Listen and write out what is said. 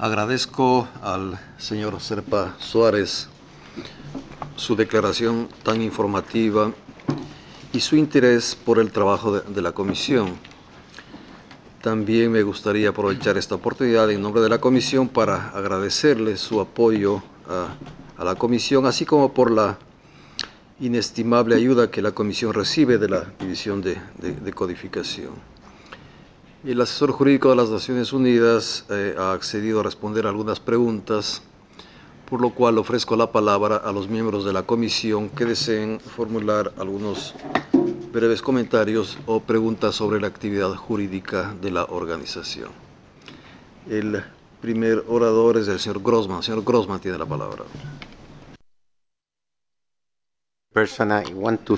Agradezco al señor Serpa Suárez su declaración tan informativa y su interés por el trabajo de la comisión. También me gustaría aprovechar esta oportunidad en nombre de la comisión para agradecerle su apoyo a la comisión, así como por la inestimable ayuda que la comisión recibe de la División de Codificación. El asesor jurídico de las Naciones Unidas ha accedido a responder algunas preguntas, por lo cual ofrezco la palabra a los miembros de la comisión que deseen formular algunos breves comentarios o preguntas sobre la actividad jurídica de la organización. El primer orador es el señor Grossman. Señor Grossman tiene la palabra. Person I want to